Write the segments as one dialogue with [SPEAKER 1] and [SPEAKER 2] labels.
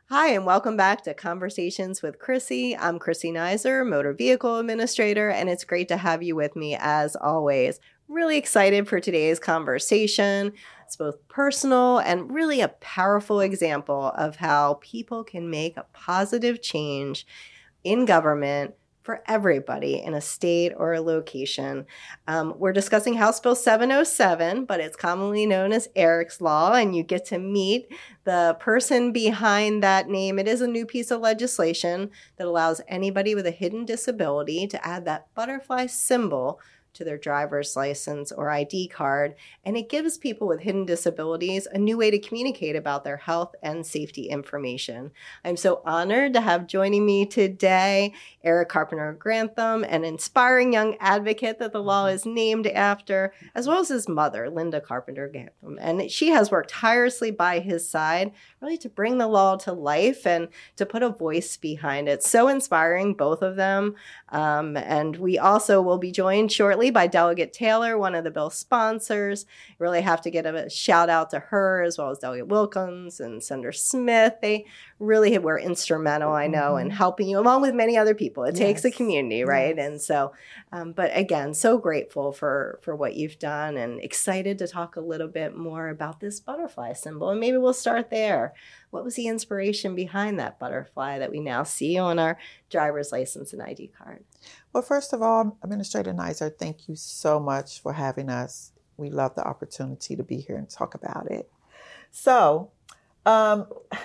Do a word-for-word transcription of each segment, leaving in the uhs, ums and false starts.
[SPEAKER 1] Hi, and welcome back to Conversations with Chrissy. I'm Chrissy Nizer, Motor Vehicle Administrator, and it's great to have you with me as always. Really excited for today's conversation. It's both personal and really a powerful example of how people can make a positive change in government for everybody in a state or a location. Um, we're discussing House Bill seven oh seven, but it's commonly known as Eric's Law, and you get to meet the person behind that name. It is a new piece of legislation that allows anybody with a hidden disability to add that butterfly symbol to their driver's license or I D card, and it gives people with hidden disabilities a new way to communicate about their health and safety information. I'm so honored to have joining me today Eric Carpenter Grantham, an inspiring young advocate that the law is named after, as well as his mother, Linda Carpenter Grantham. And she has worked tirelessly by his side, really to bring the law to life and to put a voice behind it. So inspiring, both of them. Um, and we also will be joined shortly by Delegate Taylor, one of the bill sponsors. Really have to give a shout out to her, as well as Delegate Wilkins and Senator Smith. They really were instrumental, I know, mm-hmm. in helping you, along with many other people. It yes. takes a community, right? Yes. And so, um, but again, so grateful for, for what you've done and excited to talk a little bit more about this butterfly symbol. And maybe we'll start there. What was the inspiration behind that butterfly that we now see on our driver's license and I D card?
[SPEAKER 2] Well, first of all, Administrator Nizer, thank you so much for having us. We love the opportunity to be here and talk about it. So, um,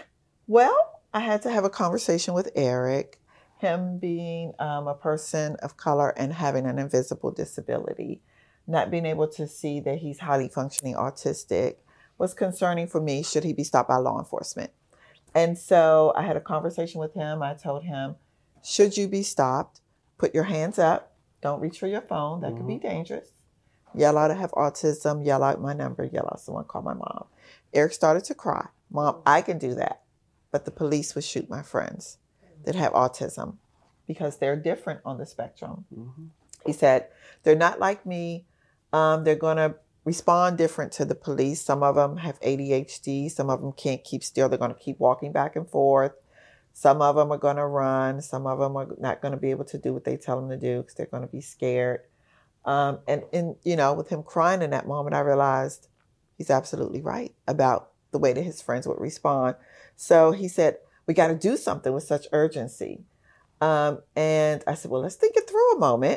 [SPEAKER 2] well, I had to have a conversation with Eric. Him being um, a person of color and having an invisible disability, not being able to see that he's highly functioning autistic was concerning for me. Should he be stopped by law enforcement? And so I had a conversation with him. I told him, should you be stopped, put your hands up. Don't reach for your phone. That mm-hmm. could be dangerous. Yell out, I have autism. Yell out my number. Yell out, someone call my mom. Eric started to cry. Mom, I can do that. But the police would shoot my friends that have autism because they're different on the spectrum. Mm-hmm. He said, they're not like me. Um, they're going to respond different to the police. Some of them have A D H D. Some of them can't keep still. They're going to keep walking back and forth. Some of them are going to run. Some of them are not going to be able to do what they tell them to do because they're going to be scared. Um, and, and, you know, with him crying in that moment, I realized he's absolutely right about the way that his friends would respond. So he said, we got to do something with such urgency. Um, and I said, well, let's think it through a moment.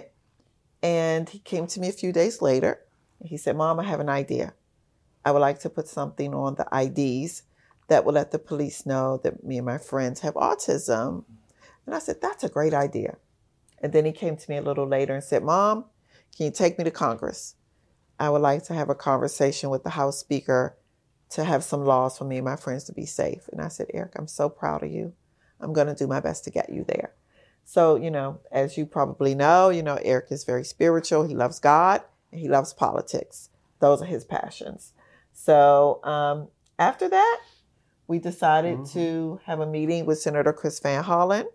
[SPEAKER 2] And he came to me a few days later. He said, Mom, I have an idea. I would like to put something on the I Ds that will let the police know that me and my friends have autism. And I said, that's a great idea. And then he came to me a little later and said, Mom, can you take me to Congress? I would like to have a conversation with the House Speaker to have some laws for me and my friends to be safe. And I said, Eric, I'm so proud of you. I'm going to do my best to get you there. So, you know, as you probably know, you know, Eric is very spiritual. He loves God and he loves politics. Those are his passions. So um, after that, we decided mm-hmm. to have a meeting with Senator Chris Van Hollen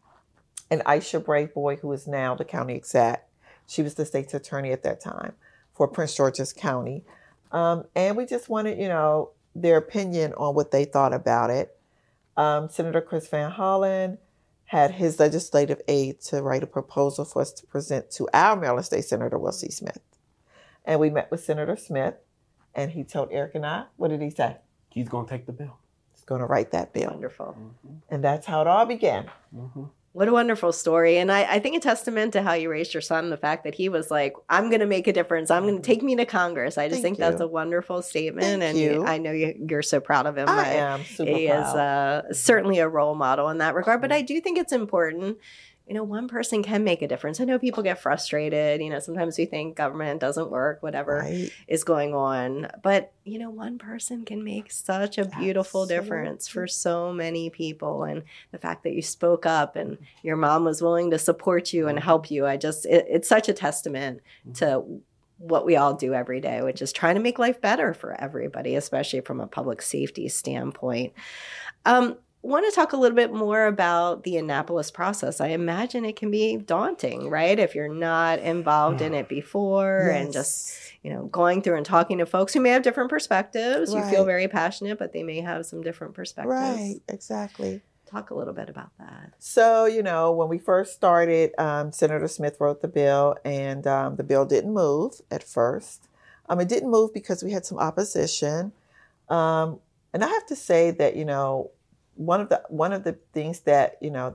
[SPEAKER 2] and Aisha Braveboy, who is now the county exec. She was the state's attorney at that time for Prince George's County. Um, and we just wanted, you know, their opinion on what they thought about it. Um, Senator Chris Van Hollen had his legislative aide to write a proposal for us to present to our Maryland State Senator, Will C. Smith. And we met with Senator Smith, and he told Eric and I, what did he say?
[SPEAKER 3] He's going to take the bill.
[SPEAKER 2] He's going to write that bill.
[SPEAKER 1] Wonderful.
[SPEAKER 2] Mm-hmm. And that's how it all began.
[SPEAKER 3] Mm-hmm.
[SPEAKER 1] What a wonderful story. And I, I think a testament to how you raised your son, the fact that he was like, I'm going to make a difference. I'm going to take me to Congress. I just
[SPEAKER 2] Thank
[SPEAKER 1] think
[SPEAKER 2] you.
[SPEAKER 1] that's a wonderful statement.
[SPEAKER 2] Thank
[SPEAKER 1] and
[SPEAKER 2] you.
[SPEAKER 1] I know you, you're so proud of him.
[SPEAKER 2] I, I am super
[SPEAKER 1] he
[SPEAKER 2] proud.
[SPEAKER 1] is uh, certainly a role model in that regard. But I do think it's important. You know, one person can make a difference. I know people get frustrated. You know, sometimes we think government doesn't work, whatever
[SPEAKER 2] Right.
[SPEAKER 1] is going on. But, you know, one person can make such a beautiful
[SPEAKER 2] Absolutely.
[SPEAKER 1] difference for so many people. And the fact that you spoke up and your mom was willing to support you and help you, I just, it, it's such a testament to what we all do every day, which is trying to make life better for everybody, especially from a public safety standpoint. Um, want to talk a little bit more about the Annapolis process. I imagine it can be daunting, right? If you're not involved in it before
[SPEAKER 2] Yes.
[SPEAKER 1] and just, you know, going through and talking to folks who may have different perspectives. You feel
[SPEAKER 2] Right.
[SPEAKER 1] very passionate, but they may have some different perspectives.
[SPEAKER 2] Right, exactly.
[SPEAKER 1] Talk a little bit about that.
[SPEAKER 2] So, you know, when we first started, um, Senator Smith wrote the bill, and um, the bill didn't move at first. Um, it didn't move because we had some opposition. Um, and I have to say that, you know, one of the one of the things that, you know,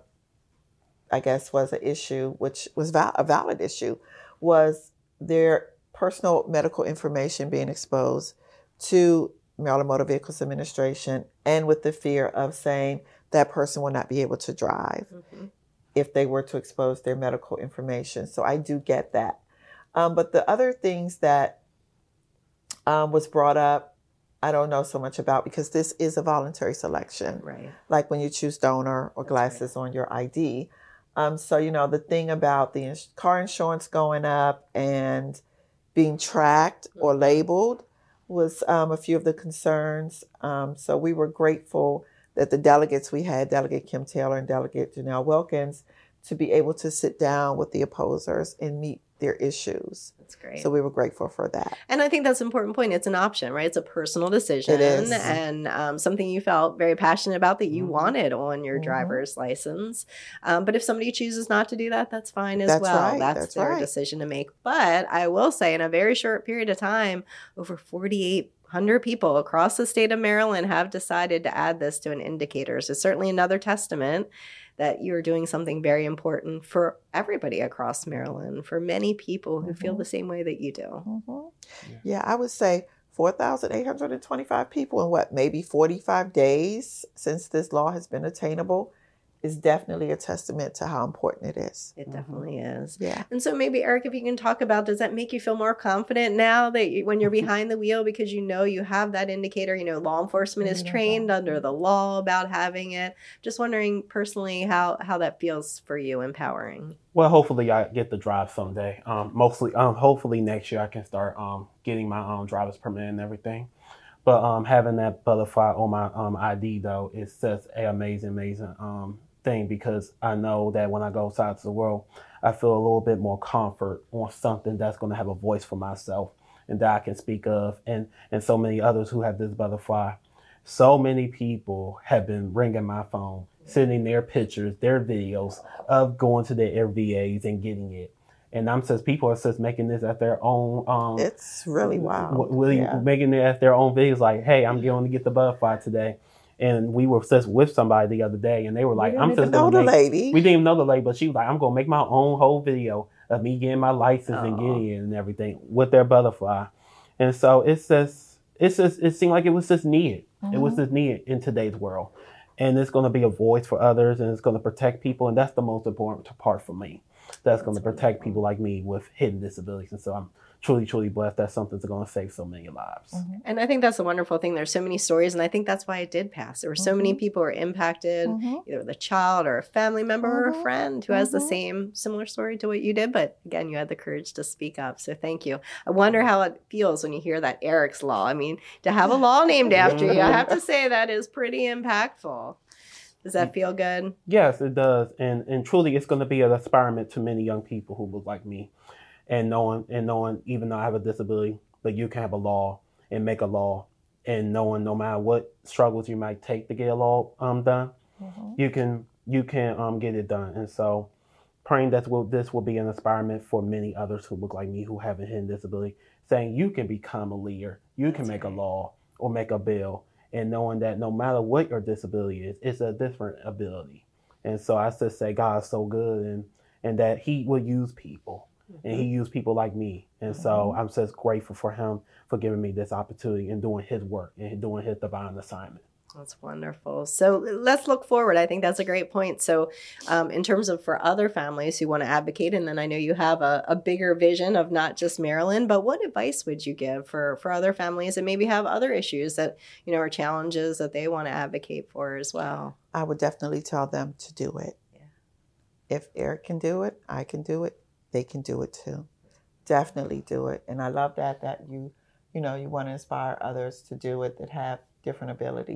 [SPEAKER 2] I guess was an issue, which was val- a valid issue, was their personal medical information being exposed to Maryland Motor Vehicles Administration, and with the fear of saying that person will not be able to drive
[SPEAKER 1] Mm-hmm.
[SPEAKER 2] if they were to expose their medical information. So I do get that. Um, but the other things that um, was brought up, I don't know so much about, because this is a voluntary selection,
[SPEAKER 1] Right.
[SPEAKER 2] like when you choose donor or
[SPEAKER 1] That's
[SPEAKER 2] glasses on your I D. Um, so, you know, the thing about the ins- car insurance going up and being tracked or
[SPEAKER 1] Mhm.
[SPEAKER 2] labeled was um, a few of the concerns. Um, so we were grateful that the delegates we had, Delegate Kim Taylor and Delegate Janelle Wilkins, to be able to sit down with the opposers and meet their issues.
[SPEAKER 1] That's great.
[SPEAKER 2] So we were grateful for that.
[SPEAKER 1] And I think that's an important point. It's an option, right? It's a personal decision.
[SPEAKER 2] It is.
[SPEAKER 1] And um, something you felt very passionate about that you
[SPEAKER 2] Mhm.
[SPEAKER 1] wanted on your
[SPEAKER 2] Mhm.
[SPEAKER 1] driver's license. Um, but if somebody chooses not to do that, that's fine as
[SPEAKER 2] That's
[SPEAKER 1] well.
[SPEAKER 2] right.
[SPEAKER 1] That's,
[SPEAKER 2] That's
[SPEAKER 1] their
[SPEAKER 2] right.
[SPEAKER 1] decision to make. But I will say, in a very short period of time, over forty-eight hundred people across the state of Maryland have decided to add this to an indicator. So certainly another testament that you're doing something very important for everybody across Maryland, for many people who feel
[SPEAKER 2] Mhm.
[SPEAKER 1] the same way that you do.
[SPEAKER 2] Mhm.
[SPEAKER 3] Yeah.
[SPEAKER 2] Yeah, I would say four thousand eight hundred twenty-five people in what, maybe forty-five days since this law has been attainable is definitely a testament to how important it is.
[SPEAKER 1] It definitely is.
[SPEAKER 2] Yeah.
[SPEAKER 1] And so maybe, Eric, if you can talk about, does that make you feel more confident now that you, when you're behind the wheel, because you know you have that indicator, you know, law enforcement is
[SPEAKER 2] Yeah.
[SPEAKER 1] trained under the law about having it. Just wondering personally how, how that feels for you, empowering.
[SPEAKER 3] Well, hopefully I get to drive someday. Um, mostly, um, hopefully next year I can start um, getting my um, driver's permit and everything. But um, having that butterfly on my um, I D, though, is such an amazing, amazing um, thing, because I know that when I go outside to the world, I feel a little bit more comfort on something that's going to have a voice for myself and that I can speak of, and, and so many others who have this butterfly. So many people have been ringing my phone, sending their pictures, their videos of going to their V As and getting it. And I'm just, people are just making this at their own. Um,
[SPEAKER 2] It's really wild.
[SPEAKER 3] w- Really
[SPEAKER 2] Yeah.
[SPEAKER 3] making it at their own videos, like, hey, I'm going to get the butterfly today. And we were just with somebody the other day, and they were
[SPEAKER 2] We
[SPEAKER 3] like,
[SPEAKER 2] didn't
[SPEAKER 3] I'm
[SPEAKER 2] even
[SPEAKER 3] just
[SPEAKER 2] know
[SPEAKER 3] going to
[SPEAKER 2] the
[SPEAKER 3] make,
[SPEAKER 2] lady.
[SPEAKER 3] we didn't even know the lady, but she was like, I'm going to make my own whole video of me getting my license and
[SPEAKER 1] Aw.
[SPEAKER 3] getting it and everything with their butterfly. And so it's just, it's just, it seemed like it was just needed. It was
[SPEAKER 2] Mhm.
[SPEAKER 3] just needed in today's world. And it's going to be a voice for others, and it's going to protect people. And that's the most important part for me. That's going to
[SPEAKER 1] That's
[SPEAKER 3] protect
[SPEAKER 1] wonderful.
[SPEAKER 3] people like me with hidden disabilities. And so I'm truly, truly blessed that something's going to save so many lives.
[SPEAKER 2] Mhm.
[SPEAKER 1] And I think that's the wonderful thing. There's so many stories, and I think that's why it did pass. There were so many
[SPEAKER 2] Mhm.
[SPEAKER 1] people who were impacted,
[SPEAKER 2] Mhm.
[SPEAKER 1] either with a child or a family member or a
[SPEAKER 2] Mhm.
[SPEAKER 1] friend who has the
[SPEAKER 2] Mhm.
[SPEAKER 1] same similar story to what you did. But again, you had the courage to speak up. So thank you. I wonder how it feels when you hear that Eric's Law. I mean, to have a law named after you, I have to say that is pretty impactful. Does that feel good?
[SPEAKER 3] Yes, it does. And and truly, it's going to be an experiment to many young people who look like me. And knowing, and knowing, even though I have a disability, but you can have a law and make a law, and knowing no matter what struggles you might take to get a law um, done,
[SPEAKER 2] Mhm.
[SPEAKER 3] you can you can um, get it done. And so, praying that will, this will be an experiment for many others who look like me who have a hidden disability, saying you can become a leader, you can
[SPEAKER 1] That's
[SPEAKER 3] make
[SPEAKER 1] right.
[SPEAKER 3] a law or make a bill, and knowing that no matter what your disability is, it's a different ability. And so I just say God's so good, and and that He will use people, and He used people like me. And so I'm just grateful for Him for giving me this opportunity and doing His work and doing His divine assignment.
[SPEAKER 1] That's wonderful. So let's look forward. I think that's a great point. So, um, in terms of for other families who want to advocate, and then I know you have a, a bigger vision of not just Maryland, but what advice would you give for for other families that maybe have other issues that, you know, are challenges that they want to advocate for as well?
[SPEAKER 2] I would definitely tell them to do it.
[SPEAKER 1] Yeah.
[SPEAKER 2] If Eric can do it, I can do it. They can do it too. Definitely do it. And I love that that you, you know, you want to inspire others to do it that have different abilities,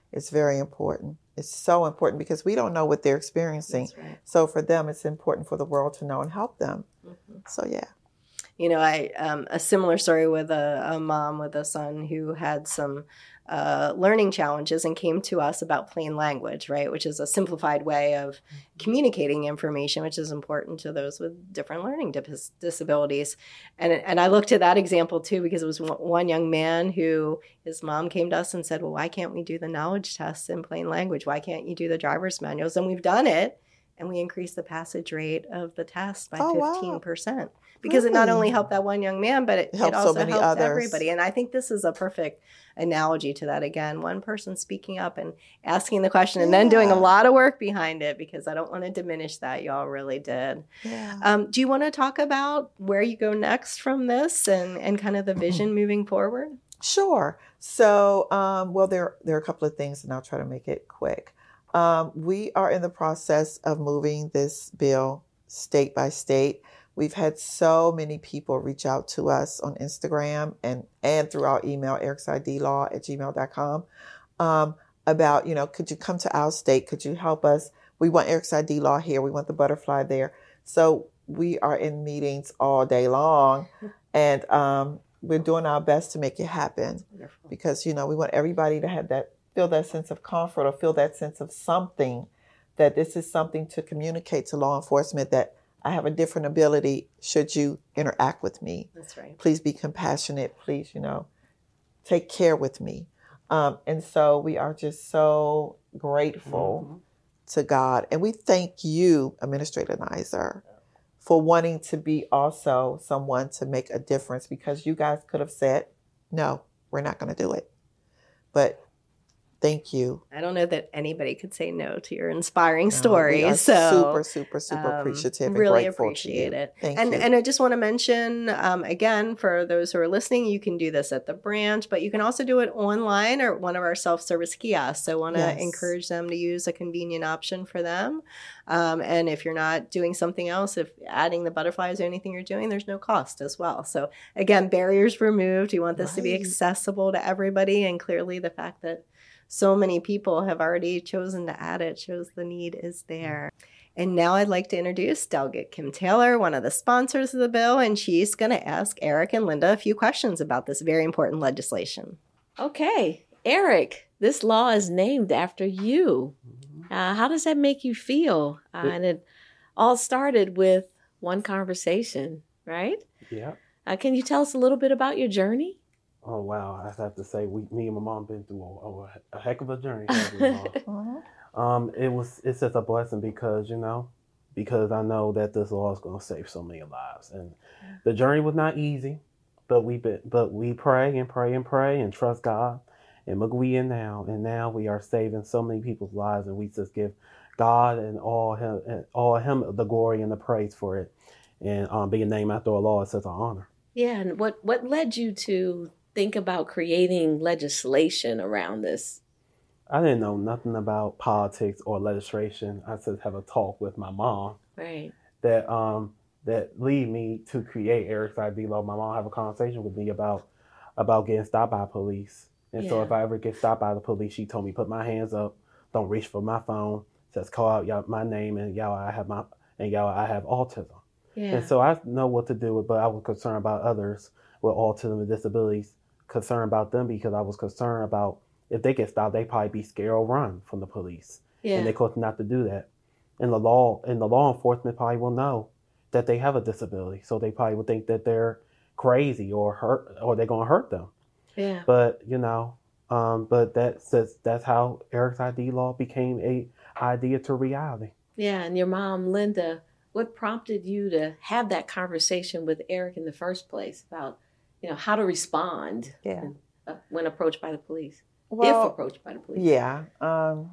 [SPEAKER 2] It's very important. It's so important because we don't know what they're experiencing.
[SPEAKER 1] That's right.
[SPEAKER 2] So for them, it's important for the world to know and help them.
[SPEAKER 1] Mm-hmm.
[SPEAKER 2] So, yeah.
[SPEAKER 1] You know, I um, a similar story with a, a mom with a son who had some uh, learning challenges and came to us about plain language, right, which is a simplified way of communicating information, which is important to those with different learning dis- disabilities. And and I looked at that example too because it was one young man who his mom came to us and said, well, why can't we do the knowledge tests in plain language? Why can't you do the driver's manuals? And we've done it, and we increased the passage rate of the test by
[SPEAKER 2] Oh,
[SPEAKER 1] fifteen percent.
[SPEAKER 2] wow.
[SPEAKER 1] Because it not
[SPEAKER 2] Really?
[SPEAKER 1] only helped that one young man, but it,
[SPEAKER 2] It
[SPEAKER 1] it,
[SPEAKER 2] helps so
[SPEAKER 1] also
[SPEAKER 2] many
[SPEAKER 1] helped
[SPEAKER 2] others.
[SPEAKER 1] everybody. And I think this is a perfect analogy to that. Again, one person speaking up and asking the question and then doing a
[SPEAKER 2] Yeah.
[SPEAKER 1] lot of work behind it, because I don't want to diminish that. Y'all really did.
[SPEAKER 2] Yeah.
[SPEAKER 1] Um, do you want to talk about where you go next from this and, and kind of the vision moving forward?
[SPEAKER 2] Sure. So, um, well, there, there are a couple of things, and I'll try to make it quick. Um, we are in the process of moving this bill state by state. We've had so many people reach out to us on Instagram and, and through our email, ericsidlaw at gmail dot com, um, about, you know, could you come to our state? Could you help us? We want Eric's I D Law here. We want the butterfly there. So we are in meetings all day long, and um, we're doing our best to make it happen.
[SPEAKER 1] Wonderful.
[SPEAKER 2] Because, you know, we want everybody to have that, feel that sense of comfort or feel that sense of something, that this is something to communicate to law enforcement, that I have a different ability should you interact with me.
[SPEAKER 1] That's right.
[SPEAKER 2] Please be compassionate. Please, you know, take care with me. Um, and so we are just so grateful
[SPEAKER 3] Mm-hmm.
[SPEAKER 2] to God. And we thank you, Administrator Nizer, for wanting to be also someone to make a difference, because you guys could have said, no, we're not going to do it. But thank you.
[SPEAKER 1] I don't know that anybody could say no to your inspiring
[SPEAKER 2] No,
[SPEAKER 1] story.
[SPEAKER 2] we are
[SPEAKER 1] so
[SPEAKER 2] super, super, super
[SPEAKER 1] um,
[SPEAKER 2] appreciative and
[SPEAKER 1] really
[SPEAKER 2] grateful
[SPEAKER 1] appreciate
[SPEAKER 2] to you.
[SPEAKER 1] it.
[SPEAKER 2] Thank
[SPEAKER 1] and
[SPEAKER 2] you.
[SPEAKER 1] and I just want to mention um, again, for those who are listening, you can do this at the branch, but you can also do it online or one of our self-service kiosks. So I want to
[SPEAKER 2] Yes.
[SPEAKER 1] encourage them to use a convenient option for them. Um, and if you're not doing something else, if adding the butterflies or anything you're doing, there's no cost as well. So again, barriers removed. We want this to be
[SPEAKER 2] Right.
[SPEAKER 1] accessible to everybody, and clearly the fact that so many people have already chosen to add it shows the need is there. And now I'd like to introduce Delegate Kim Taylor, one of the sponsors of the bill, and she's going to ask Eric and Linda a few questions about this very important legislation.
[SPEAKER 4] Okay, Eric, this law is named after you. Uh, how does that make you feel? Uh, and it all started with one conversation, right?
[SPEAKER 3] Yeah.
[SPEAKER 4] Uh, can you tell us a little bit about your journey?
[SPEAKER 3] Oh wow! I have to say, we, me and my mom, been through a, a heck of a journey. haven't we, Mom?
[SPEAKER 2] Mhm.
[SPEAKER 3] um, it was it's just a blessing because you know, because I know that this law is going to save so many lives, and the journey was not easy, but we been, but we pray and pray and pray and trust God, and look we in now, and now we are saving so many people's lives, and we just give God and all him and all him the glory and the praise for it, and um, being named after a law is such an honor.
[SPEAKER 4] Yeah, and what, what led you to think about creating legislation around this?
[SPEAKER 3] I didn't know nothing about politics or legislation. I just have a talk with my mom
[SPEAKER 4] Right.
[SPEAKER 3] that um that lead me to create Eric's I D Law. My mom have a conversation with me about about getting stopped by police. And so
[SPEAKER 4] Yeah.
[SPEAKER 3] if I ever get stopped by the police, she told me put my hands up, don't reach for my phone, just call out y'all, my name and y'all I have my and y'all I have autism.
[SPEAKER 4] Yeah.
[SPEAKER 3] And so I know what to do, but I was concerned about others with autism and disabilities, concerned about them because I was concerned about if they get stopped, they probably be scared or run from the police.
[SPEAKER 4] yeah.
[SPEAKER 3] And they could not to do that. And the law and the law enforcement probably will know that they have a disability. So they probably would think that they're crazy or hurt or they're gonna hurt them.
[SPEAKER 4] yeah.
[SPEAKER 3] But you know, um, but that says that's how Eric's I D Law became a idea to reality.
[SPEAKER 4] Yeah, and your mom, Linda, what prompted you to have that conversation with Eric in the first place about, you know, how to respond
[SPEAKER 2] Yeah.
[SPEAKER 4] uh, when approached by the police,
[SPEAKER 2] Well,
[SPEAKER 4] if approached by the police?
[SPEAKER 2] yeah. Um,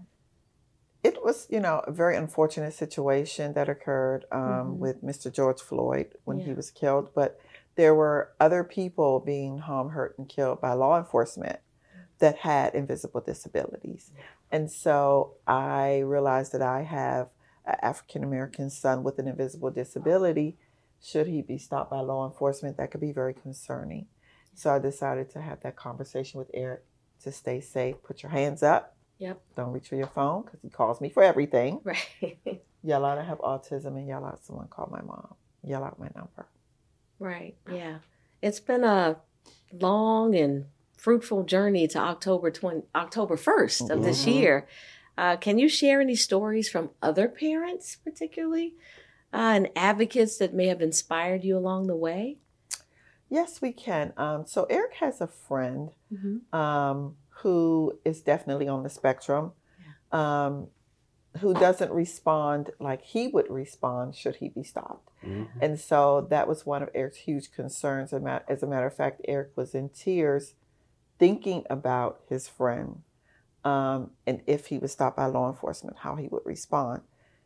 [SPEAKER 2] it was, you know, a very unfortunate situation that occurred um,
[SPEAKER 4] Mhm.
[SPEAKER 2] with Mister George Floyd when he
[SPEAKER 4] Yeah.
[SPEAKER 2] was killed. But there were other people being harmed, hurt, and killed by law enforcement that had invisible disabilities. And so I realized that I have an African American son with an invisible disability. Should he be stopped by law enforcement, that could be very concerning. So I decided to have that conversation with Eric to stay safe. Put your hands up.
[SPEAKER 4] Yep.
[SPEAKER 2] Don't reach for your phone because he calls me for everything.
[SPEAKER 4] Right.
[SPEAKER 2] Yell out I have autism and yell out someone call my mom. Yell out my number.
[SPEAKER 4] Right. Yeah. It's been a long and fruitful journey to October twentieth, October first of this
[SPEAKER 2] Mhm.
[SPEAKER 4] year. Uh, can you share any stories from other parents, particularly, uh, and advocates that may have inspired you along the way?
[SPEAKER 2] Yes, we can. Um, so Eric has a friend
[SPEAKER 4] Mm-hmm.
[SPEAKER 2] um, who is definitely on the spectrum, um, who doesn't respond like he would respond should he be stopped.
[SPEAKER 3] Mm-hmm.
[SPEAKER 2] And so that was one of Eric's huge concerns. As a matter of fact, Eric was in tears thinking about his friend um, and if he was stopped by law enforcement, how he would respond.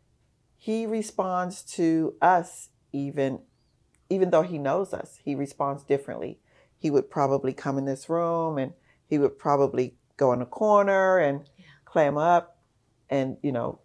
[SPEAKER 2] He responds to us even, even though he knows us, he responds differently. He would probably come in this room and he would probably go in a corner and
[SPEAKER 4] Yeah.
[SPEAKER 2] clam up and, you know,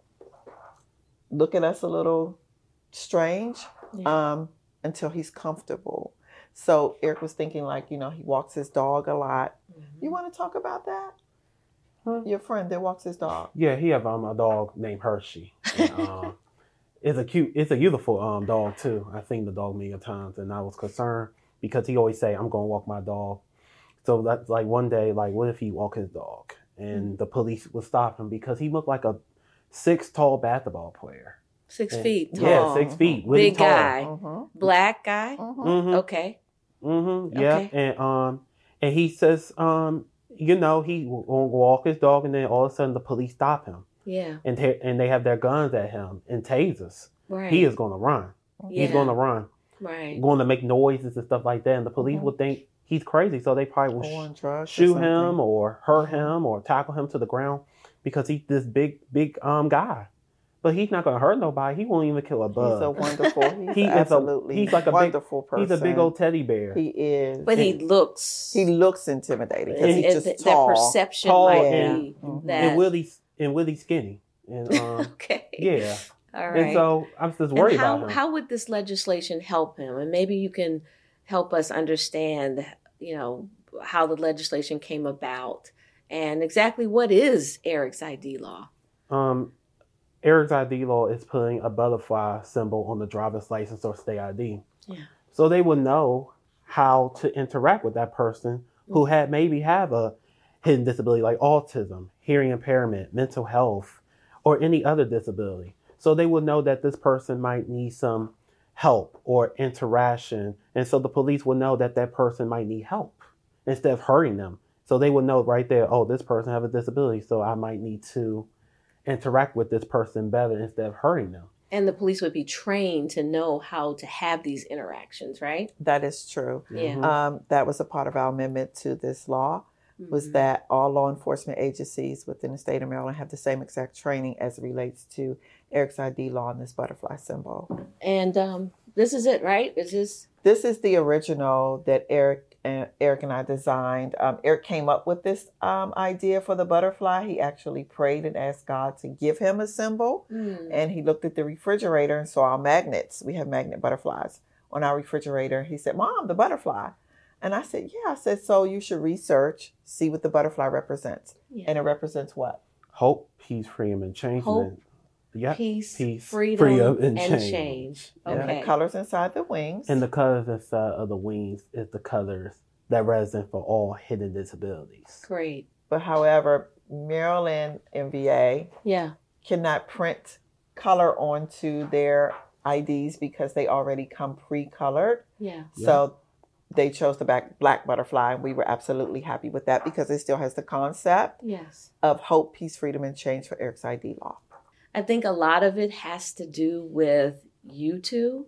[SPEAKER 2] look at us a little strange
[SPEAKER 4] Yeah.
[SPEAKER 2] um, until he's comfortable. So Eric was thinking like, you know, he walks his dog a lot.
[SPEAKER 4] Mm-hmm.
[SPEAKER 2] You want to talk about that?
[SPEAKER 3] Huh?
[SPEAKER 2] Your friend that walks his dog.
[SPEAKER 3] Yeah, he have um, a dog named Hershey. And, um, it's a cute, it's a beautiful um dog too. I've seen the dog many times, and I was concerned because he always say, "I'm gonna walk my dog." So that's like one day, like, what if he walk his dog, and
[SPEAKER 4] Mm-hmm.
[SPEAKER 3] the police would stop him because he looked like a six tall basketball player.
[SPEAKER 4] Six
[SPEAKER 3] And-
[SPEAKER 4] feet tall.
[SPEAKER 3] Yeah, six feet, really
[SPEAKER 4] Big
[SPEAKER 3] tall.
[SPEAKER 4] guy.
[SPEAKER 2] Mm-hmm.
[SPEAKER 4] Black guy.
[SPEAKER 2] Mm-hmm.
[SPEAKER 3] Mm-hmm.
[SPEAKER 4] Okay.
[SPEAKER 3] Mm-hmm. Yeah,
[SPEAKER 4] Okay.
[SPEAKER 3] and um, and he says, um, you know, he will walk his dog, and then all of a sudden the police stop him,
[SPEAKER 4] Yeah.
[SPEAKER 3] and ta- and they have their guns at him and tasers.
[SPEAKER 4] Right.
[SPEAKER 3] He is gonna run.
[SPEAKER 4] Yeah.
[SPEAKER 3] He's gonna run.
[SPEAKER 4] Right.
[SPEAKER 3] Going to make noises and stuff like that, and the police
[SPEAKER 2] Mhm.
[SPEAKER 3] would think he's crazy, so they probably will
[SPEAKER 2] Or on
[SPEAKER 3] sh-
[SPEAKER 2] drugs or
[SPEAKER 3] shoot
[SPEAKER 2] something.
[SPEAKER 3] him or hurt
[SPEAKER 2] Mhm.
[SPEAKER 3] him or tackle him to the ground because he's this big, big um guy. But he's not gonna hurt nobody. He won't even kill a bug.
[SPEAKER 2] He's a wonderful, he's
[SPEAKER 3] He is a-
[SPEAKER 2] absolutely
[SPEAKER 3] he's like a big-
[SPEAKER 2] wonderful person.
[SPEAKER 3] He's a big old teddy bear.
[SPEAKER 2] He is.
[SPEAKER 4] But he looks.
[SPEAKER 2] he looks intimidating because
[SPEAKER 3] And-
[SPEAKER 2] he's
[SPEAKER 4] and
[SPEAKER 2] just
[SPEAKER 4] th-
[SPEAKER 2] tall.
[SPEAKER 4] That perception
[SPEAKER 3] Tall
[SPEAKER 4] might
[SPEAKER 2] and-
[SPEAKER 4] be
[SPEAKER 2] Mhm.
[SPEAKER 4] that.
[SPEAKER 3] and Willie and Willie skinny. And um,
[SPEAKER 4] Okay.
[SPEAKER 3] yeah.
[SPEAKER 4] All right.
[SPEAKER 3] And so I'm just
[SPEAKER 4] And
[SPEAKER 3] worried
[SPEAKER 4] how,
[SPEAKER 3] about him.
[SPEAKER 4] how would this legislation help him? And maybe you can help us understand, you know, how the legislation came about and exactly what is Eric's I D law.
[SPEAKER 3] Um, Eric's I D law is putting a butterfly symbol on the driver's license or state I D.
[SPEAKER 4] Yeah.
[SPEAKER 3] So they will know how to interact with that person who had maybe have a hidden disability like autism, hearing impairment, mental health, or any other disability. So they will know that this person might need some help or interaction. And so the police will know that that person might need help instead of hurting them. So they will know right there, oh, this person have a disability, so I might need to interact with this person better instead of hurting them.
[SPEAKER 4] And the police would be trained to know how to have these interactions, right?
[SPEAKER 2] That is true.
[SPEAKER 4] Yeah.
[SPEAKER 3] Mhm.
[SPEAKER 2] Um, that was a part of our amendment to this law, was
[SPEAKER 4] Mhm.
[SPEAKER 2] that all law enforcement agencies within the state of Maryland have the same exact training as it relates to Eric's I D law and this butterfly symbol.
[SPEAKER 4] And um, this is it, right? Is this?
[SPEAKER 2] This is the original that Eric and Eric and I designed. Um, Eric came up with this um, idea for the butterfly. He actually prayed and asked God to give him a symbol.
[SPEAKER 4] Mm.
[SPEAKER 2] And he looked at the refrigerator and saw our magnets. We have magnet butterflies on our refrigerator. He said, "Mom, the butterfly." And I said, "Yeah." I said, "So you should research, see what the butterfly represents."
[SPEAKER 4] Yeah.
[SPEAKER 2] And it represents what?
[SPEAKER 3] Hope, peace, freedom, and change.
[SPEAKER 4] Hope,
[SPEAKER 3] Yep.
[SPEAKER 4] Peace,
[SPEAKER 3] Peace,
[SPEAKER 4] freedom,
[SPEAKER 3] freedom,
[SPEAKER 4] and,
[SPEAKER 3] and
[SPEAKER 4] change.
[SPEAKER 3] change.
[SPEAKER 2] And
[SPEAKER 4] Okay.
[SPEAKER 2] the colors inside the wings.
[SPEAKER 3] And the colors inside of the wings is the colors that represent for all hidden disabilities.
[SPEAKER 4] Great.
[SPEAKER 2] but however, Maryland M V A
[SPEAKER 4] Yeah.
[SPEAKER 2] cannot print color onto their I Ds because they already come pre-colored.
[SPEAKER 4] Yeah.
[SPEAKER 2] So they chose the black, black butterfly, and we were absolutely happy with that because it still has the concept
[SPEAKER 4] Yes.
[SPEAKER 2] of hope, peace, freedom, and change for Eric's I D law.
[SPEAKER 4] I think a lot of it has to do with you two.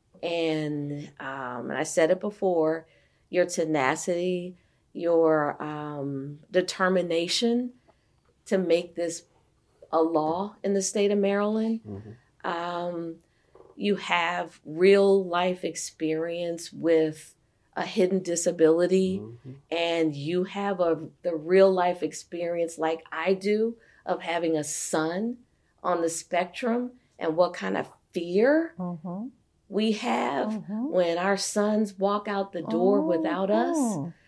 [SPEAKER 4] And, um, and I said it before, your tenacity, your um, determination to make this a law in the state of Maryland.
[SPEAKER 3] Mhm.
[SPEAKER 4] Um, you have real life experience with a hidden disability,
[SPEAKER 3] Mhm.
[SPEAKER 4] and you have a the real life experience like I do of having a son on the spectrum and what kind of fear
[SPEAKER 2] Mm-hmm.
[SPEAKER 4] we have
[SPEAKER 2] Mm-hmm.
[SPEAKER 4] when our sons walk out the door without us.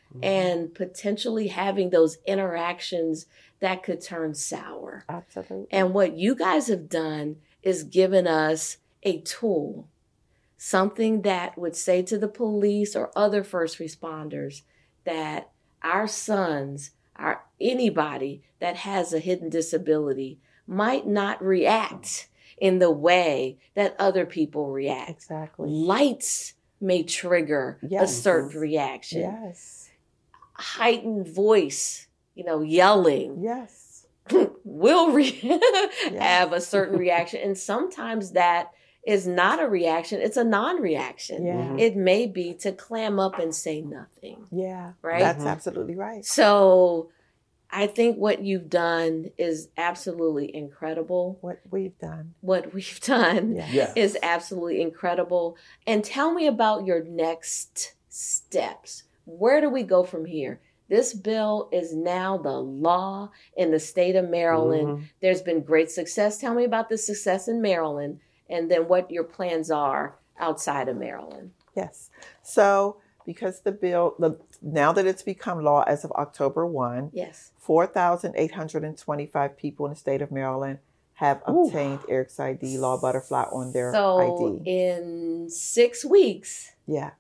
[SPEAKER 3] Mhm.
[SPEAKER 4] and potentially having those interactions that could turn sour.
[SPEAKER 2] Absolutely.
[SPEAKER 4] And what you guys have done is given us a tool, something that would say to the police or other first responders that our sons, our anybody that has a hidden disability might not react in the way that other people react.
[SPEAKER 2] Exactly.
[SPEAKER 4] Lights may trigger
[SPEAKER 2] Yes.
[SPEAKER 4] a certain reaction.
[SPEAKER 2] Yes.
[SPEAKER 4] Heightened voice, you know, yelling
[SPEAKER 2] Yes.
[SPEAKER 4] will re- have a certain reaction. And sometimes that is not a reaction, it's a non-reaction.
[SPEAKER 2] Yeah.
[SPEAKER 3] Mhm.
[SPEAKER 4] It may be to clam up and say nothing,
[SPEAKER 2] Yeah.
[SPEAKER 4] right?
[SPEAKER 2] That's
[SPEAKER 3] Mhm.
[SPEAKER 2] absolutely right.
[SPEAKER 4] So I think what you've done is absolutely incredible.
[SPEAKER 2] What we've done.
[SPEAKER 4] What we've done
[SPEAKER 2] Yeah.
[SPEAKER 3] Yes.
[SPEAKER 4] is absolutely incredible. And tell me about your next steps. Where do we go from here? This bill is now the law in the state of Maryland.
[SPEAKER 3] Mhm.
[SPEAKER 4] There's been great success. Tell me about the success in Maryland and then what your plans are outside of Maryland.
[SPEAKER 2] Yes. So because the bill, the, now that it's become law as of October first,
[SPEAKER 4] Yes.
[SPEAKER 2] four thousand eight hundred twenty-five people in the state of Maryland have
[SPEAKER 3] Ooh.
[SPEAKER 2] obtained Eric's I D, Law Butterfly, on their
[SPEAKER 4] So
[SPEAKER 2] I D.
[SPEAKER 4] in six weeks,
[SPEAKER 2] Yeah.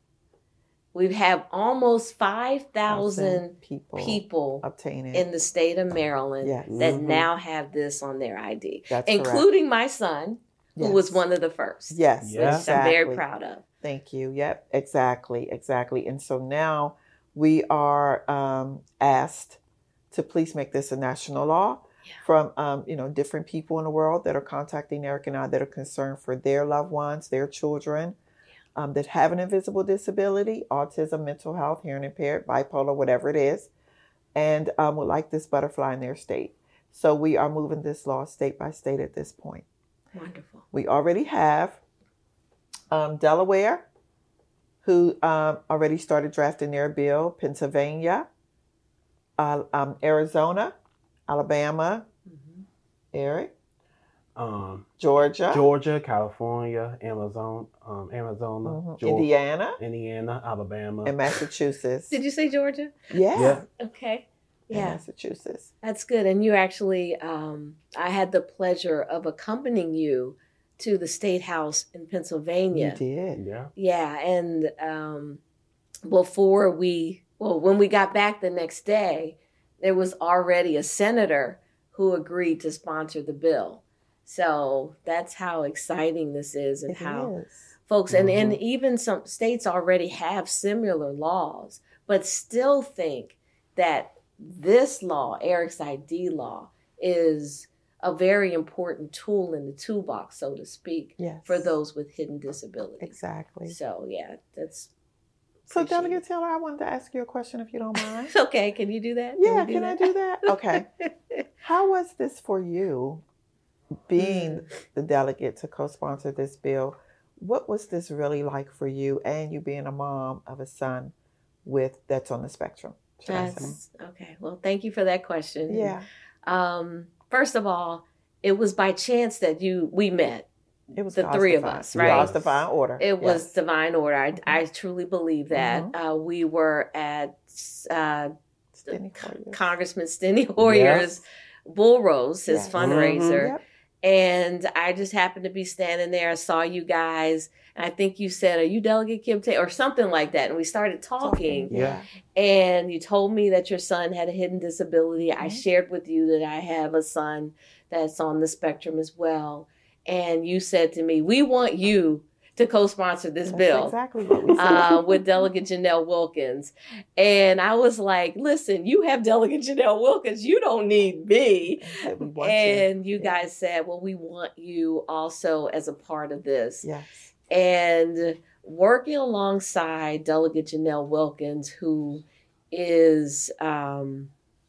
[SPEAKER 4] we have almost five thousand
[SPEAKER 2] people,
[SPEAKER 4] people
[SPEAKER 2] obtaining
[SPEAKER 4] in the state of Maryland
[SPEAKER 2] Yes.
[SPEAKER 4] that
[SPEAKER 3] Mhm.
[SPEAKER 4] now have this on their I D,
[SPEAKER 2] That's correct.
[SPEAKER 4] including my son, who
[SPEAKER 2] Yes.
[SPEAKER 4] was one of the first.
[SPEAKER 2] Yes,
[SPEAKER 3] Yeah.
[SPEAKER 4] Which I'm very
[SPEAKER 2] exactly.
[SPEAKER 4] proud of.
[SPEAKER 2] Thank you. Yep, exactly, exactly. And so now we are um, asked to please make this a national law
[SPEAKER 4] Yeah.
[SPEAKER 2] from um, you know different people in the world that are contacting Eric and I that are concerned for their loved ones, their children um, that have an invisible disability, autism, mental health, hearing impaired, bipolar, whatever it is, and um, would like this butterfly in their state. So we are moving this law state by state at this point.
[SPEAKER 4] Wonderful.
[SPEAKER 2] We already have um, Delaware, who um, already started drafting their bill, Pennsylvania, uh, um, Arizona, Alabama,
[SPEAKER 4] Mhm.
[SPEAKER 2] Eric,
[SPEAKER 3] Um,
[SPEAKER 2] Georgia,
[SPEAKER 3] Georgia, California, Amazon, um, Arizona,
[SPEAKER 2] mhm,
[SPEAKER 3] Georgia,
[SPEAKER 2] Indiana,
[SPEAKER 3] Indiana, Alabama.
[SPEAKER 2] and Massachusetts.
[SPEAKER 4] Did you say Georgia?
[SPEAKER 2] Yeah,
[SPEAKER 3] Yeah.
[SPEAKER 4] Okay.
[SPEAKER 2] and
[SPEAKER 4] Yeah,
[SPEAKER 2] Massachusetts.
[SPEAKER 4] that's good. And you actually, um, I had the pleasure of accompanying you to the State House in Pennsylvania.
[SPEAKER 2] You did.
[SPEAKER 3] Yeah.
[SPEAKER 4] Yeah, and um, before we, well, when we got back the next day, there was already a senator who agreed to sponsor the bill. So that's how exciting this is, and
[SPEAKER 2] It
[SPEAKER 4] how
[SPEAKER 2] is.
[SPEAKER 4] folks, and, and
[SPEAKER 3] Mhm.
[SPEAKER 4] even some states already have similar laws, but still think that this law, Eric's I D law, is a very important tool in the toolbox, so to speak,
[SPEAKER 2] Yes.
[SPEAKER 4] for those with hidden disabilities.
[SPEAKER 2] Exactly.
[SPEAKER 4] So yeah, that's
[SPEAKER 2] So,
[SPEAKER 4] appreciate
[SPEAKER 2] Delegate
[SPEAKER 4] it.
[SPEAKER 2] Taylor, I wanted to ask you a question if you don't mind.
[SPEAKER 4] It's okay. Can you do that?
[SPEAKER 2] Yeah,
[SPEAKER 4] we
[SPEAKER 2] can I do that? Okay. How was this for you, being
[SPEAKER 4] Mm.
[SPEAKER 2] the delegate to co-sponsor this bill? What was this really like for you, and you being a mom of a son with that's on the spectrum? should I say?
[SPEAKER 4] That's okay. Well, thank you for that question.
[SPEAKER 2] Yeah,
[SPEAKER 4] Um, first of all, it was by chance that you we met.
[SPEAKER 2] it was
[SPEAKER 4] the
[SPEAKER 2] God's
[SPEAKER 4] three of
[SPEAKER 2] divine-
[SPEAKER 4] us, right?
[SPEAKER 2] God's divine order.
[SPEAKER 4] It was
[SPEAKER 2] Yes.
[SPEAKER 4] divine order. I,
[SPEAKER 2] Mhm.
[SPEAKER 4] I truly believe that. Uh, we were at uh,
[SPEAKER 2] Stinny Warriors.
[SPEAKER 4] Congressman Steny Hoyer's Bull Rose, his
[SPEAKER 2] Yes.
[SPEAKER 4] fundraiser.
[SPEAKER 2] Yep.
[SPEAKER 4] And I just happened to be standing there. I saw you guys. And I think you said, "Are you Delegate Kim Taylor?" or something like that. And we started talking.
[SPEAKER 3] Yeah.
[SPEAKER 4] And you told me that your son had a hidden disability. I
[SPEAKER 2] Mhm.
[SPEAKER 4] shared with you that I have a son that's on the spectrum as well. And you said to me, "We want you to co-sponsor this
[SPEAKER 2] That's
[SPEAKER 4] bill."
[SPEAKER 2] exactly what we said.
[SPEAKER 4] Uh, with Delegate Janelle Wilkins. And I was like, listen, you have Delegate Janelle Wilkins. You don't need me.
[SPEAKER 2] And said, "We want you."
[SPEAKER 4] And you
[SPEAKER 2] Yeah.
[SPEAKER 4] guys said, well, we want you also as a part of this.
[SPEAKER 2] Yes.
[SPEAKER 4] And working alongside Delegate Janelle Wilkins, who is, um,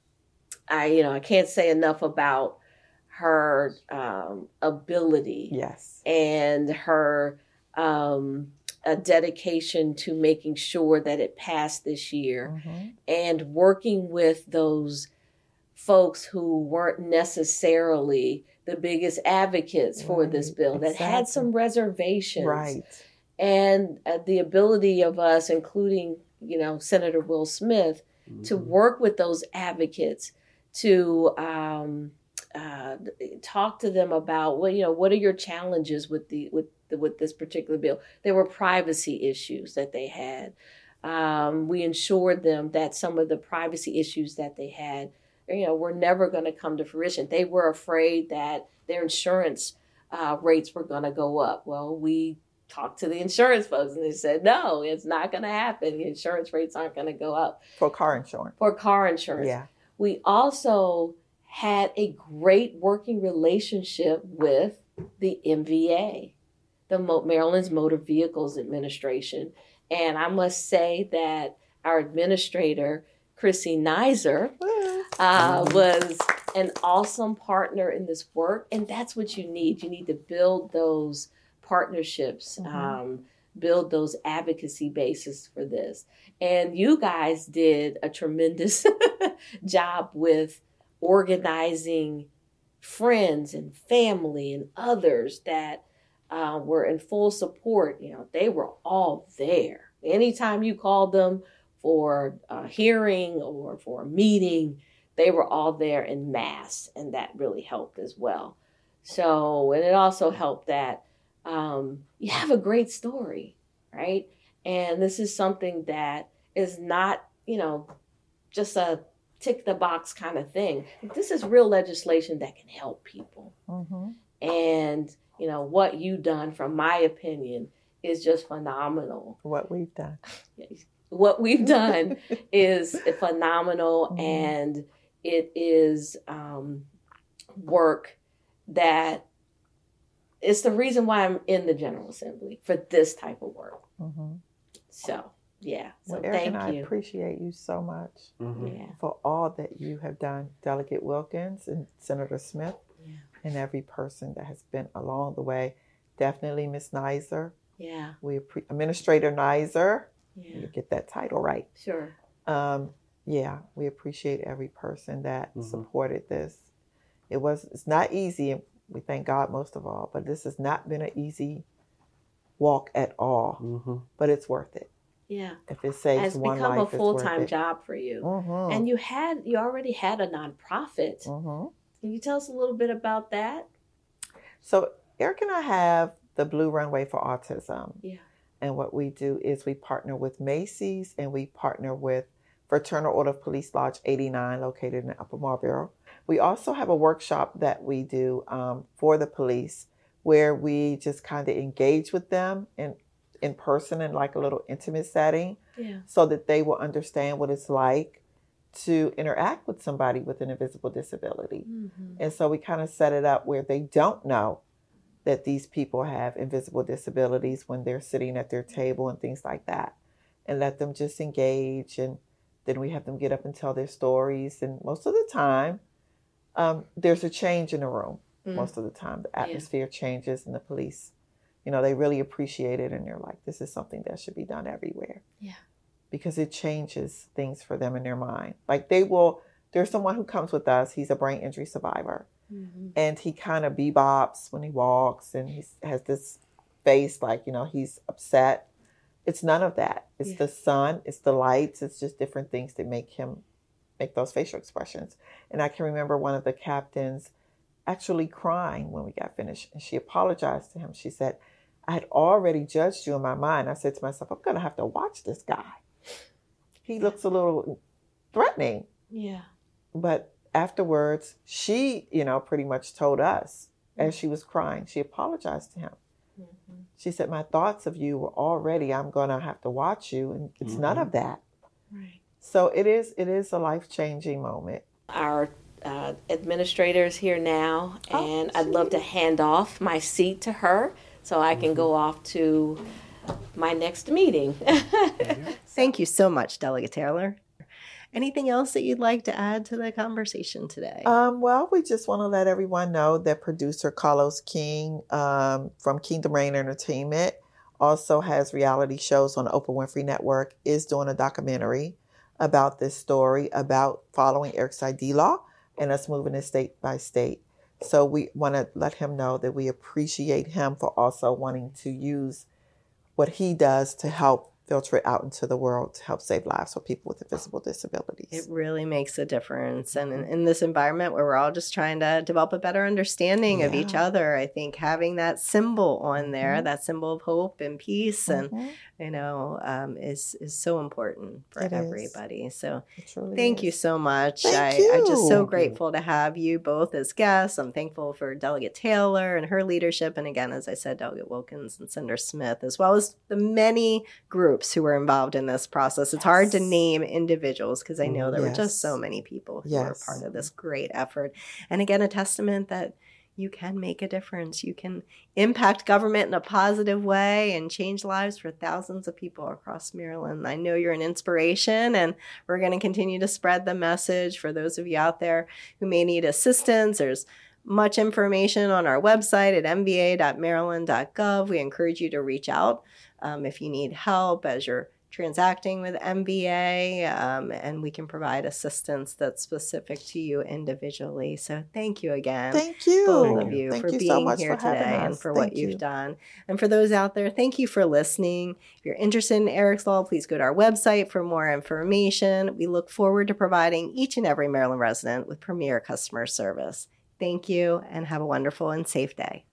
[SPEAKER 4] I, you know, I can't say enough about her um, ability
[SPEAKER 2] Yes.
[SPEAKER 4] and her um, a dedication to making sure that it passed this year,
[SPEAKER 2] Mhm.
[SPEAKER 4] and working with those folks who weren't necessarily the biggest advocates for this
[SPEAKER 2] Right,
[SPEAKER 4] bill, that had
[SPEAKER 2] exactly.
[SPEAKER 4] some reservations,
[SPEAKER 2] Right.
[SPEAKER 4] and uh, the ability of us, including, you know, Senator Will Smith,
[SPEAKER 3] Mm-hmm.
[SPEAKER 4] to work with those advocates, to um, uh, talk to them about, well, you know, what are your challenges with the with the, with this particular bill? There were privacy issues that they had. Um, we ensured them that some of the privacy issues that they had, you know, were never going to come to fruition. They were afraid that their insurance uh, rates were going to go up. Well, we talked to the insurance folks and they said, no, it's not going to happen. The insurance rates aren't going to go up.
[SPEAKER 2] For car insurance.
[SPEAKER 4] For car insurance.
[SPEAKER 2] Yeah.
[SPEAKER 4] We also had a great working relationship with the M V A, the Mo- Maryland's Motor Vehicles Administration. And I must say that our administrator, Chrissy Nizer, uh, was an awesome partner in this work. And that's what you need. You need to build those partnerships, mm-hmm. um, build those advocacy bases for this. And you guys did a tremendous job with organizing friends and family and others that uh, were in full support. You know, they were all there. Anytime you called them for a hearing or for a meeting, they were all there en masse, and that really helped as well. So, and it also helped that um, you have a great story, right? And this is something that is not, you know, just a tick the box kind of thing. This is real legislation that can help people.
[SPEAKER 2] Mm-hmm.
[SPEAKER 4] And, you know, what you've done, from my opinion, is just phenomenal.
[SPEAKER 2] What we've done.
[SPEAKER 4] What we've done is phenomenal, mm-hmm. and it is um, work that is the reason why I'm in the General Assembly, for this type of work.
[SPEAKER 2] Mm-hmm.
[SPEAKER 4] So, yeah. So
[SPEAKER 2] well, Eric
[SPEAKER 4] thank
[SPEAKER 2] and I
[SPEAKER 4] you.
[SPEAKER 2] appreciate you so much
[SPEAKER 3] Mm-hmm.
[SPEAKER 4] Yeah.
[SPEAKER 2] for all that you have done, Delegate Wilkins and Senator Smith,
[SPEAKER 4] Yeah.
[SPEAKER 2] and every person that has been along the way. Definitely Miz Nizer.
[SPEAKER 4] Yeah.
[SPEAKER 2] We appre- Administrator Nizer.
[SPEAKER 4] Yeah.
[SPEAKER 2] You get that title right.
[SPEAKER 4] Sure.
[SPEAKER 2] Um, yeah, we appreciate every person that
[SPEAKER 3] Mm-hmm.
[SPEAKER 2] supported this. It was, it's not easy, and we thank God most of all, but this has not been an easy walk at all,
[SPEAKER 3] Mm-hmm.
[SPEAKER 2] but it's worth it.
[SPEAKER 4] Yeah.
[SPEAKER 2] If it saves
[SPEAKER 4] It's
[SPEAKER 2] one
[SPEAKER 4] become
[SPEAKER 2] life,
[SPEAKER 4] a
[SPEAKER 2] it's
[SPEAKER 4] full-time
[SPEAKER 2] worth it.
[SPEAKER 4] job for you.
[SPEAKER 2] Mm-hmm.
[SPEAKER 4] And you had, you already had a nonprofit.
[SPEAKER 2] Mm-hmm.
[SPEAKER 4] Can you tell us a little bit about that?
[SPEAKER 2] So Eric and I have the Blue Runway for Autism.
[SPEAKER 4] Yeah.
[SPEAKER 2] And what we do is we partner with Macy's, and we partner with Fraternal Order of Police Lodge eighty-nine, located in Upper Marlboro. We also have a workshop that we do um, for the police, where we just kind of engage with them in, in person in like a little intimate setting,
[SPEAKER 4] Yeah.
[SPEAKER 2] so that they will understand what it's like to interact with somebody with an invisible disability.
[SPEAKER 4] Mm-hmm.
[SPEAKER 2] And so we kind of set it up where they don't know that these people have invisible disabilities when they're sitting at their table and things like that, and let them just engage. And then we have them get up and tell their stories. And most of the time, um, there's a change in the room.
[SPEAKER 4] Mm.
[SPEAKER 2] Most of the time, the atmosphere yeah. changes, and the police, you know, they really appreciate it. And they're like, this is something that should be done everywhere.
[SPEAKER 4] Yeah.
[SPEAKER 2] Because it changes things for them in their mind. Like they will, there's someone who comes with us. He's a brain injury survivor. Mm-hmm. And he kind of bebops when he walks, and he has this face like, you know, he's upset. It's none of that. It's yeah. the sun, it's the lights, it's just different things that make him make those facial expressions. And I can remember one of the captains actually crying when we got finished, and she apologized to him. She said, I had already judged you in my mind. I said to myself, I'm going to have to watch this guy. He yeah. looks a little threatening.
[SPEAKER 4] Yeah.
[SPEAKER 2] But afterwards, she, you know, pretty much told us as she was crying, she apologized to him. Mm-hmm. She said, my thoughts of you were already, I'm going to have to watch you. And it's mm-hmm. none of that.
[SPEAKER 4] Right.
[SPEAKER 2] So it is, it is a life-changing moment.
[SPEAKER 4] Our uh, administrator is here now, and oh, I'd love to hand off my seat to her so I can mm-hmm. go off to my next meeting.
[SPEAKER 1] Thank you so much, Delegate Taylor. Anything else that you'd like to add to the conversation today?
[SPEAKER 2] Um, well, we just want to let everyone know that producer Carlos King um, from Kingdom Reign Entertainment also has reality shows on the Oprah Winfrey Network, is doing a documentary about this story, about following Eric's I D law and us moving it state by state. So we want to let him know that we appreciate him for also wanting to use what he does to help filter it out into the world to help save lives for people with invisible disabilities.
[SPEAKER 1] It really makes a difference. And in, in this environment where we're all just trying to develop a better understanding
[SPEAKER 2] Yeah.
[SPEAKER 1] of each other, I think having that symbol on there,
[SPEAKER 2] Mhm.
[SPEAKER 1] that symbol of hope and peace, and,
[SPEAKER 2] Mhm.
[SPEAKER 1] you know, um, is, is so important for
[SPEAKER 2] It is.
[SPEAKER 1] everybody. So
[SPEAKER 2] It truly
[SPEAKER 1] thank you
[SPEAKER 2] is.
[SPEAKER 1] so much.
[SPEAKER 2] Thank
[SPEAKER 1] I, I'm just so
[SPEAKER 2] you.
[SPEAKER 3] Thank you.
[SPEAKER 1] grateful to have you both as guests. I'm thankful for Delegate Taylor and her leadership. And again, as I said, Delegate Wilkins and Senator Smith, as well as the many groups who were involved in this process. It's hard to
[SPEAKER 2] Yes.
[SPEAKER 1] name individuals because I know there were just so
[SPEAKER 2] Yes.
[SPEAKER 1] many people who
[SPEAKER 2] Yes.
[SPEAKER 1] were part of this great effort. And again, a testament that you can make a difference. You can impact government in a positive way and change lives for thousands of people across Maryland. I know you're an inspiration, and we're going to continue to spread the message for those of you out there who may need assistance. There's much information on our website at m v a dot maryland dot gov. We encourage you to reach out um, if you need help as you're transacting with M V A, um, and we can provide assistance that's specific to you individually. So thank you again,
[SPEAKER 2] Thank you.
[SPEAKER 1] both of you,
[SPEAKER 2] Thank
[SPEAKER 1] for
[SPEAKER 2] you
[SPEAKER 1] being
[SPEAKER 2] so much
[SPEAKER 1] here
[SPEAKER 2] for having
[SPEAKER 1] today and
[SPEAKER 2] us.
[SPEAKER 1] for what
[SPEAKER 2] Thank
[SPEAKER 1] you've
[SPEAKER 2] you.
[SPEAKER 1] done. And for those out there, thank you for listening. If you're interested in Eric's Law, please go to our website for more information. We look forward to providing each and every Maryland resident with premier customer service. Thank you, and have a wonderful and safe day.